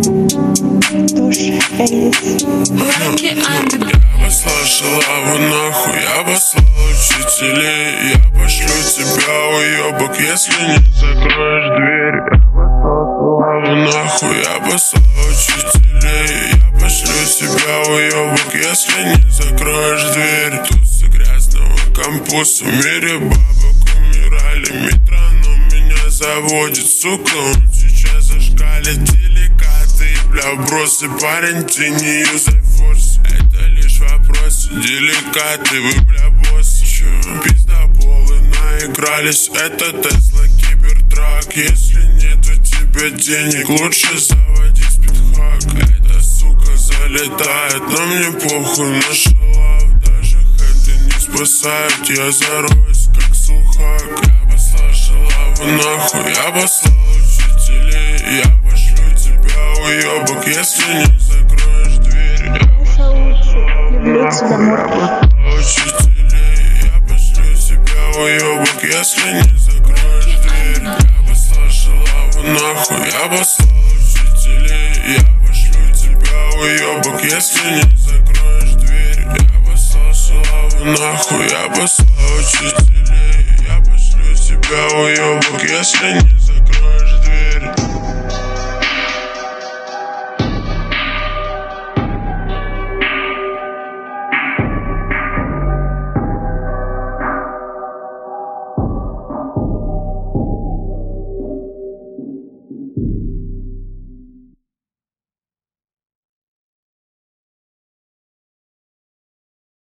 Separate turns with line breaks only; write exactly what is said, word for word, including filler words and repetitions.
Душа Элис.
Я послал шалаву нахуй, я послал учителей. Я пошлю тебя, уебок, если не закроешь дверь. Я послал шалаву нахуй, я послал учителей. Я пошлю тебя, уебок, если не закроешь дверь. Тусы грязного кампуса, в мире бабок умирали. Метроном меня заводит, сука, он сейчас зашкалит. Деликаты, бля, бросы, парень, ты не юзай форс. Это лишь вопрос, деликаты, вы, бля, босс. Чё, пиздоболы наигрались, это Тесла, кибертрак. Если нет у тебя денег, лучше заводи спидхак. Эта сука залетает, но мне похуй на шалав. Даже хэнты не спасают, я зароюсь как сухак. Я послал шалаву нахуй, я послал учителей. Я пошлю тебя, уебок, если не закроешь дверь.
Душа лучше. Люблю тебя, Мурка.
Учителей, я пошлю тебя, уебок, если не закроешь дверь. Я послал шалаву нахуй, я послал учителей. Я пошлю тебя, уебок, если не закроешь дверь. Я послал шалаву нахуй, я послал учителей. Я пошлю тебя, уебок, если не закроешь дверь.